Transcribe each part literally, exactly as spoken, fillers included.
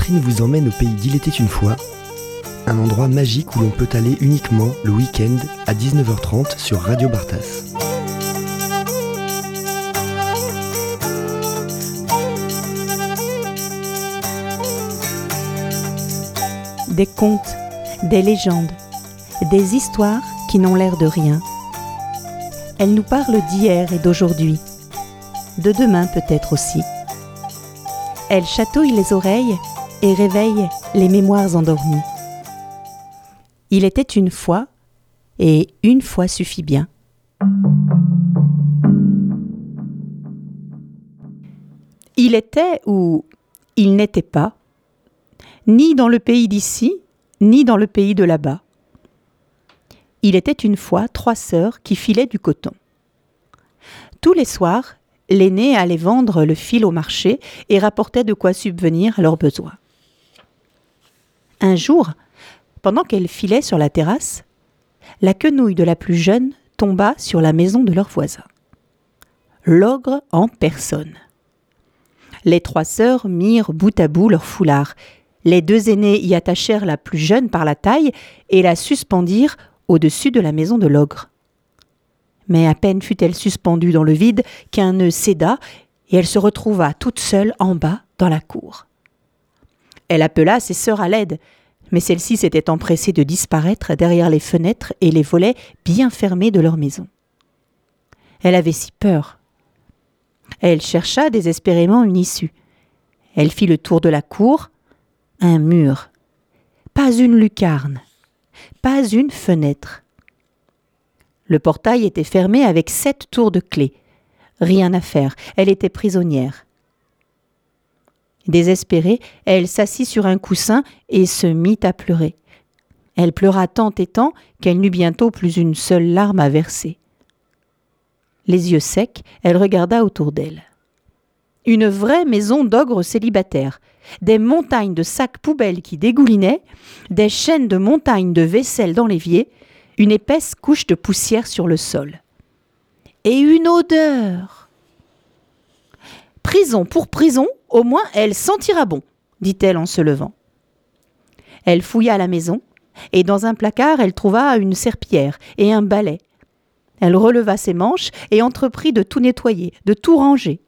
Catherine vous emmène au pays d'Il était une fois, un endroit magique où l'on peut aller uniquement le week-end à dix-neuf heures trente sur Radio Bartas. Des contes, des légendes, des histoires qui n'ont l'air de rien. Elles nous parlent d'hier et d'aujourd'hui, de demain peut-être aussi. Elles chatouillent les oreilles et réveillent les mémoires endormies. Il était une fois, et une fois suffit bien. Il était ou il n'était pas, ni dans le pays d'ici, ni dans le pays de là-bas. Il était une fois trois sœurs qui filaient du coton. Tous les soirs, l'aînée allait vendre le fil au marché et rapportait de quoi subvenir à leurs besoins. Un jour, pendant qu'elle filait sur la terrasse, la quenouille de la plus jeune tomba sur la maison de leur voisin. L'ogre en personne. Les trois sœurs mirent bout à bout leur foulard. Les deux aînées y attachèrent la plus jeune par la taille et la suspendirent au-dessus de la maison de l'ogre. Mais à peine fut-elle suspendue dans le vide qu'un nœud céda et elle se retrouva toute seule en bas dans la cour. Elle appela ses sœurs à l'aide, mais celles-ci s'étaient empressées de disparaître derrière les fenêtres et les volets bien fermés de leur maison. Elle avait si peur. Elle chercha désespérément une issue. Elle fit le tour de la cour, un mur, pas une lucarne, pas une fenêtre. Le portail était fermé avec sept tours de clé. Rien à faire, elle était prisonnière. Désespérée, elle s'assit sur un coussin et se mit à pleurer. Elle pleura tant et tant qu'elle n'eut bientôt plus une seule larme à verser. Les yeux secs, elle regarda autour d'elle. Une vraie maison d'ogre célibataire, des montagnes de sacs poubelles qui dégoulinaient, des chaînes de montagnes de vaisselle dans l'évier, une épaisse couche de poussière sur le sol. Et une odeur. Prison pour prison, au moins elle sentira bon, dit-elle en se levant. Elle fouilla la maison, et dans un placard elle trouva une serpillière et un balai. Elle releva ses manches et entreprit de tout nettoyer, de tout ranger.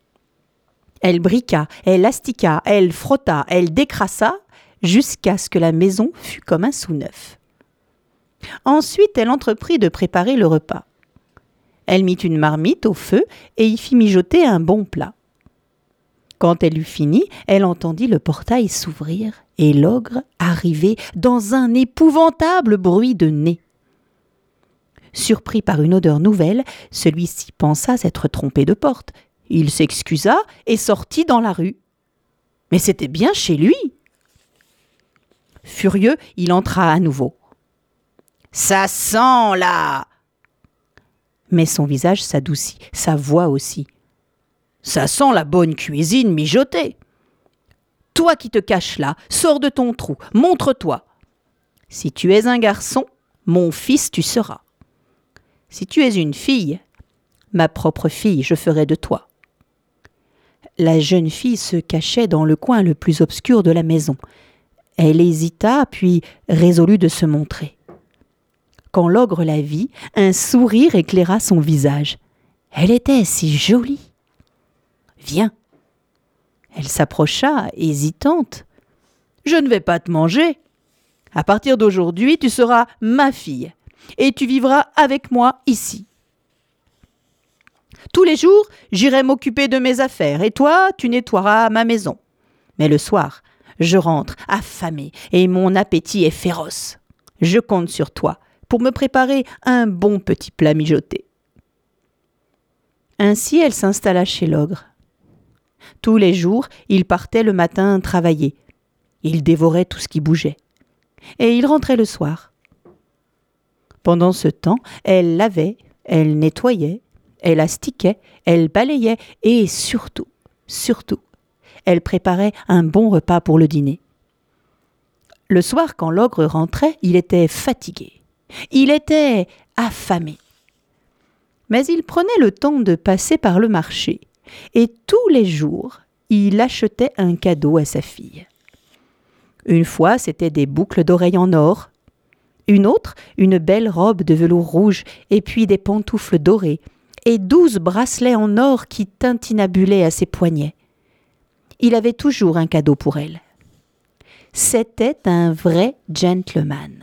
Elle briqua, elle astiqua, elle frotta, elle décrassa, jusqu'à ce que la maison fût comme un sous-neuf. Ensuite, elle entreprit de préparer le repas. Elle mit une marmite au feu et y fit mijoter un bon plat. Quand elle eut fini, elle entendit le portail s'ouvrir et l'ogre arriver dans un épouvantable bruit de nez. Surpris par une odeur nouvelle, celui-ci pensa s'être trompé de porte. Il s'excusa et sortit dans la rue. Mais c'était bien chez lui. Furieux, il entra à nouveau. « Ça sent, là !» Mais son visage s'adoucit, sa voix aussi. « Ça sent la bonne cuisine mijotée. Toi qui te caches là, sors de ton trou, montre-toi. Si tu es un garçon, mon fils tu seras. Si tu es une fille, ma propre fille je ferai de toi. » La jeune fille se cachait dans le coin le plus obscur de la maison. Elle hésita, puis résolut de se montrer. Quand l'ogre la vit, un sourire éclaira son visage. Elle était si jolie. « Viens !» Elle s'approcha, hésitante. « Je ne vais pas te manger. À partir d'aujourd'hui, tu seras ma fille et tu vivras avec moi ici. Tous les jours, j'irai m'occuper de mes affaires et toi, tu nettoieras ma maison. Mais le soir, je rentre affamée et mon appétit est féroce. Je compte sur toi pour me préparer un bon petit plat mijoté. » Ainsi, elle s'installa chez l'ogre. Tous les jours, il partait le matin travailler. Il dévorait tout ce qui bougeait. Et il rentrait le soir. Pendant ce temps, elle lavait, elle nettoyait, elle astiquait, elle balayait et surtout, surtout, elle préparait un bon repas pour le dîner. Le soir, quand l'ogre rentrait, il était fatigué. Il était affamé. Mais il prenait le temps de passer par le marché et tous les jours, il achetait un cadeau à sa fille. Une fois, c'était des boucles d'oreilles en or. Une autre, une belle robe de velours rouge, et puis des pantoufles dorées, et douze bracelets en or qui tintinabulaient à ses poignets. Il avait toujours un cadeau pour elle. C'était un vrai gentleman.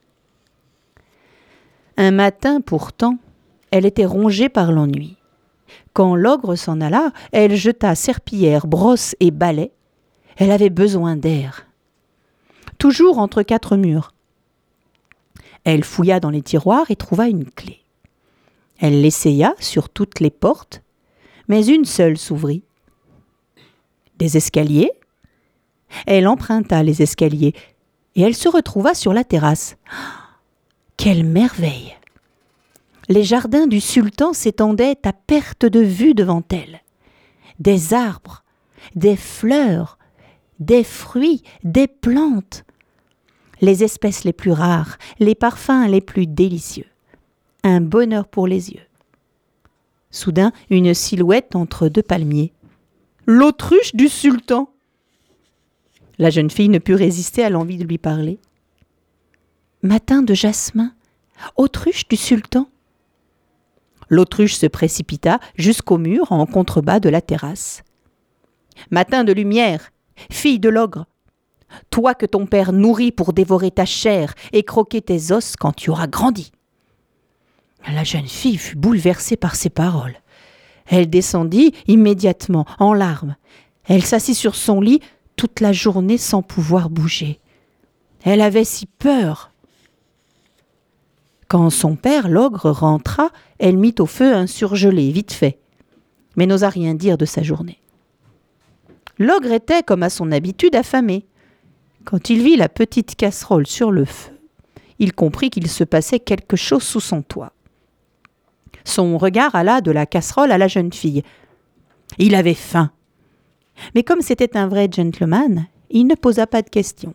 Un matin, pourtant, elle était rongée par l'ennui. Quand l'ogre s'en alla, elle jeta serpillière, brosse et balai. Elle avait besoin d'air. Toujours entre quatre murs. Elle fouilla dans les tiroirs et trouva une clé. Elle l'essaya sur toutes les portes, mais une seule s'ouvrit. Des escaliers. Elle emprunta les escaliers et elle se retrouva sur la terrasse. Quelle merveille! Les jardins du sultan s'étendaient à perte de vue devant elle. Des arbres, des fleurs, des fruits, des plantes. Les espèces les plus rares, les parfums les plus délicieux. Un bonheur pour les yeux. Soudain, une silhouette entre deux palmiers. L'autruche du sultan! La jeune fille ne put résister à l'envie de lui parler. Matin de jasmin, autruche du sultan. L'autruche se précipita jusqu'au mur en contrebas de la terrasse. Matin de lumière, fille de l'ogre, toi que ton père nourrit pour dévorer ta chair et croquer tes os quand tu auras grandi. La jeune fille fut bouleversée par ces paroles. Elle descendit immédiatement, en larmes. Elle s'assit sur son lit toute la journée sans pouvoir bouger. Elle avait si peur. Quand son père, l'ogre, rentra, elle mit au feu un surgelé, vite fait, mais n'osa rien dire de sa journée. L'ogre était, comme à son habitude, affamé. Quand il vit la petite casserole sur le feu, il comprit qu'il se passait quelque chose sous son toit. Son regard alla de la casserole à la jeune fille. Il avait faim. Mais comme c'était un vrai gentleman, il ne posa pas de questions.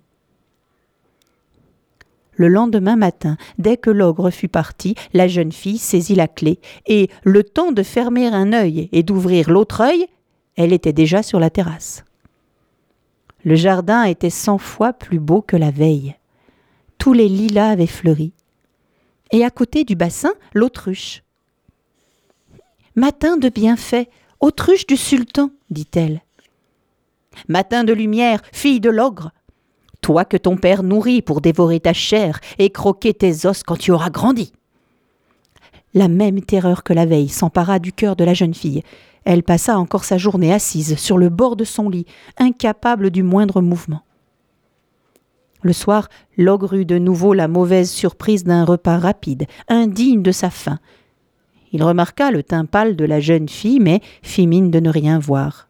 Le lendemain matin, dès que l'ogre fut parti, la jeune fille saisit la clé et, le temps de fermer un œil et d'ouvrir l'autre œil, elle était déjà sur la terrasse. Le jardin était cent fois plus beau que la veille. Tous les lilas avaient fleuri. Et à côté du bassin, l'autruche. « Matin de bienfait, autruche du sultan, dit-elle. Matin de lumière, fille de l'ogre. Toi que ton père nourrit pour dévorer ta chair et croquer tes os quand tu auras grandi. » La même terreur que la veille s'empara du cœur de la jeune fille. Elle passa encore sa journée assise sur le bord de son lit, incapable du moindre mouvement. Le soir, l'ogre eut de nouveau la mauvaise surprise d'un repas rapide, indigne de sa faim. Il remarqua le teint pâle de la jeune fille, mais fit mine de ne rien voir.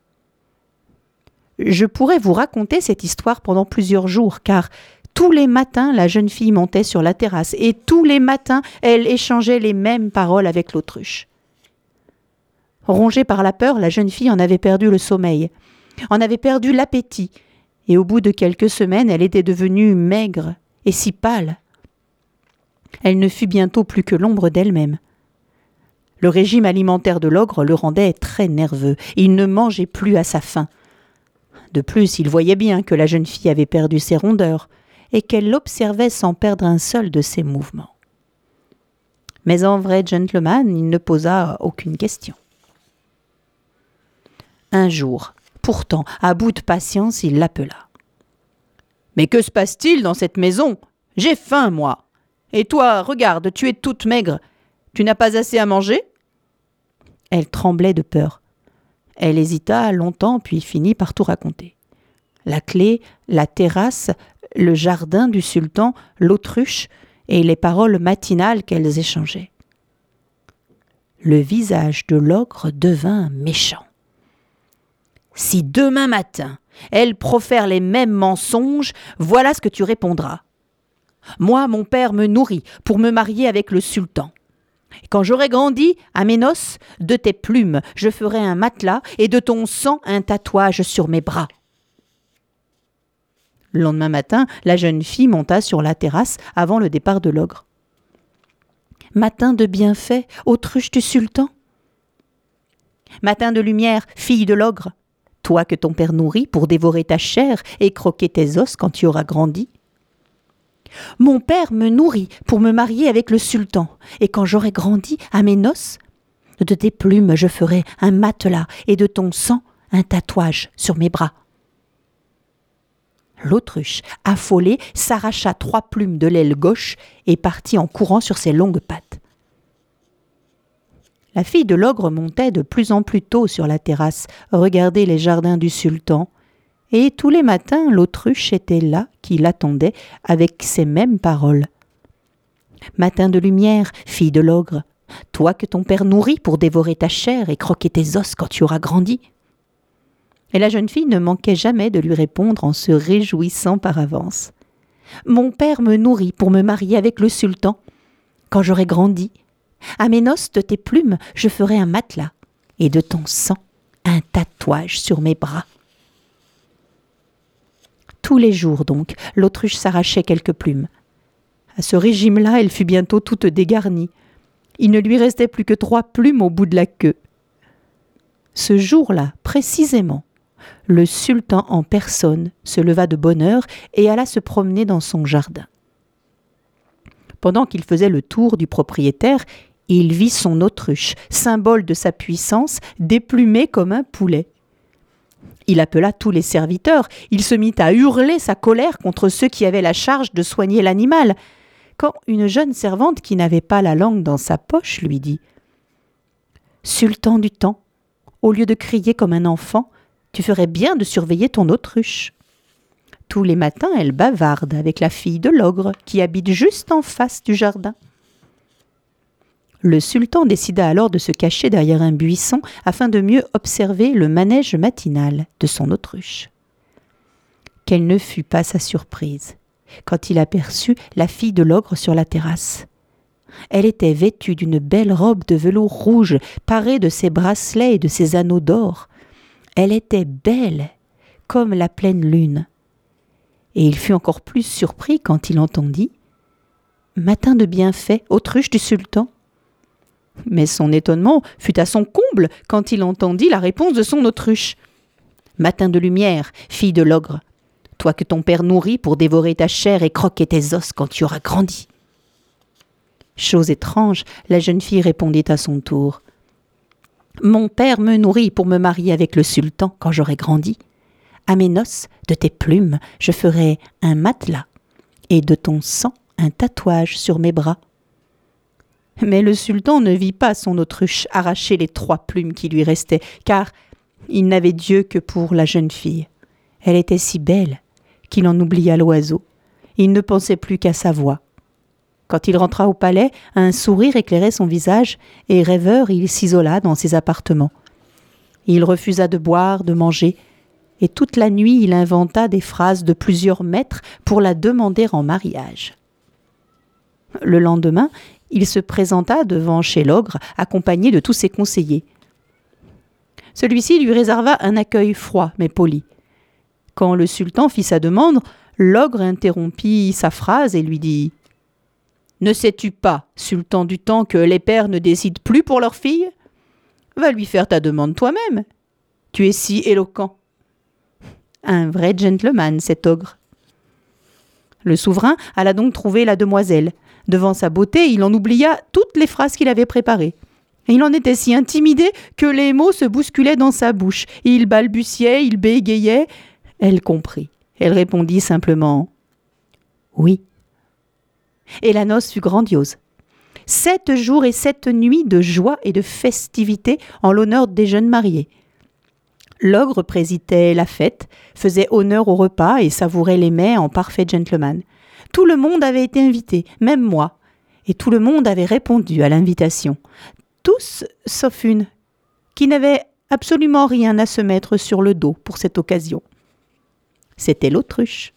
Je pourrais vous raconter cette histoire pendant plusieurs jours, car tous les matins, la jeune fille montait sur la terrasse, et tous les matins, elle échangeait les mêmes paroles avec l'autruche. Rongée par la peur, la jeune fille en avait perdu le sommeil, en avait perdu l'appétit, et au bout de quelques semaines, elle était devenue maigre et si pâle. Elle ne fut bientôt plus que l'ombre d'elle-même. Le régime alimentaire de l'ogre le rendait très nerveux. Il ne mangeait plus à sa faim. De plus, il voyait bien que la jeune fille avait perdu ses rondeurs et qu'elle l'observait sans perdre un seul de ses mouvements. Mais en vrai gentleman, il ne posa aucune question. Un jour, pourtant, à bout de patience, il l'appela. « Mais que se passe-t-il dans cette maison ? J'ai faim, moi. Et toi, regarde, tu es toute maigre. Tu n'as pas assez à manger ?» Elle tremblait de peur. Elle hésita longtemps, puis finit par tout raconter. La clé, la terrasse, le jardin du sultan, l'autruche et les paroles matinales qu'elles échangeaient. Le visage de l'ogre devint méchant. « Si demain matin, elle profère les mêmes mensonges, voilà ce que tu répondras. Moi, mon père me nourrit pour me marier avec le sultan. Quand j'aurai grandi, à mes noces, de tes plumes, je ferai un matelas et de ton sang un tatouage sur mes bras. » Le lendemain matin, la jeune fille monta sur la terrasse avant le départ de l'ogre. « Matin de bienfait, autruche du sultan. Matin de lumière, fille de l'ogre. toi que ton père nourrit pour dévorer ta chair et croquer tes os quand tu auras grandi. Mon père me nourrit pour me marier avec le sultan, et quand j'aurai grandi, à mes noces, de tes plumes je ferai un matelas et de ton sang un tatouage sur mes bras. » L'autruche, affolée, s'arracha trois plumes de l'aile gauche et partit en courant sur ses longues pattes. La fille de l'ogre montait de plus en plus tôt sur la terrasse, regarder les jardins du sultan, et tous les matins l'autruche était là qui l'attendait avec ces mêmes paroles. « Matin de lumière, fille de l'ogre, toi que ton père nourrit pour dévorer ta chair et croquer tes os quand tu auras grandi. » Et la jeune fille ne manquait jamais de lui répondre en se réjouissant par avance. « Mon père me nourrit pour me marier avec le sultan. Quand j'aurai grandi, à mes noces de tes plumes, je ferai un matelas et de ton sang, un tatouage sur mes bras. » Tous les jours donc, l'autruche s'arrachait quelques plumes. À ce régime-là, elle fut bientôt toute dégarnie. Il ne lui restait plus que trois plumes au bout de la queue. Ce jour-là, précisément, le sultan en personne se leva de bonne heure et alla se promener dans son jardin. Pendant qu'il faisait le tour du propriétaire, il vit son autruche, symbole de sa puissance, déplumée comme un poulet. Il appela tous les serviteurs, il se mit à hurler sa colère contre ceux qui avaient la charge de soigner l'animal, quand une jeune servante qui n'avait pas la langue dans sa poche lui dit « Sultan du temps, au lieu de crier comme un enfant, tu ferais bien de surveiller ton autruche. » Tous les matins, elle bavarde avec la fille de l'ogre qui habite juste en face du jardin. Le sultan décida alors de se cacher derrière un buisson afin de mieux observer le manège matinal de son autruche. Quelle ne fut pas sa surprise quand il aperçut la fille de l'ogre sur la terrasse. Elle était vêtue d'une belle robe de velours rouge parée de ses bracelets et de ses anneaux d'or. Elle était belle comme la pleine lune. Et il fut encore plus surpris quand il entendit « Matin de bienfait, autruche du sultan !» Mais son étonnement fut à son comble quand il entendit la réponse de son autruche. « Matin de lumière, fille de l'ogre, toi que ton père nourrit pour dévorer ta chair et croquer tes os quand tu auras grandi. » Chose étrange, la jeune fille répondit à son tour. « Mon père me nourrit pour me marier avec le sultan quand j'aurai grandi. À mes noces, de tes plumes, je ferai un matelas et de ton sang, un tatouage sur mes bras. » Mais le sultan ne vit pas son autruche arracher les trois plumes qui lui restaient, car il n'avait d'yeux que pour la jeune fille. Elle était si belle qu'il en oublia l'oiseau. Il ne pensait plus qu'à sa voix. Quand il rentra au palais, un sourire éclairait son visage, et rêveur, il s'isola dans ses appartements. Il refusa de boire, de manger, et toute la nuit il inventa des phrases de plusieurs mètres pour la demander en mariage. Le lendemain, il se présenta devant chez l'ogre, accompagné de tous ses conseillers. Celui-ci lui réserva un accueil froid mais poli. Quand le sultan fit sa demande, l'ogre interrompit sa phrase et lui dit « Ne sais-tu pas, sultan du temps, que les pères ne décident plus pour leurs filles ? Va lui faire ta demande toi-même. Tu es si éloquent. » Un vrai gentleman, cet ogre. Le souverain alla donc trouver la demoiselle. Devant sa beauté, il en oublia toutes les phrases qu'il avait préparées. Il en était si intimidé que les mots se bousculaient dans sa bouche. Il balbutiait, il bégayait. Elle comprit. Elle répondit simplement « Oui ». Et la noce fut grandiose. Sept jours et sept nuits de joie et de festivité en l'honneur des jeunes mariés. L'ogre présidait la fête, faisait honneur au repas et savourait les mets en parfait gentleman. Tout le monde avait été invité, même moi, et tout le monde avait répondu à l'invitation. Tous, sauf une, qui n'avait absolument rien à se mettre sur le dos pour cette occasion. C'était l'autruche.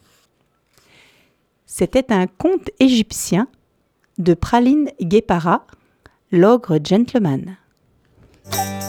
C'était un conte égyptien de Praline Guépara, l'ogre gentleman.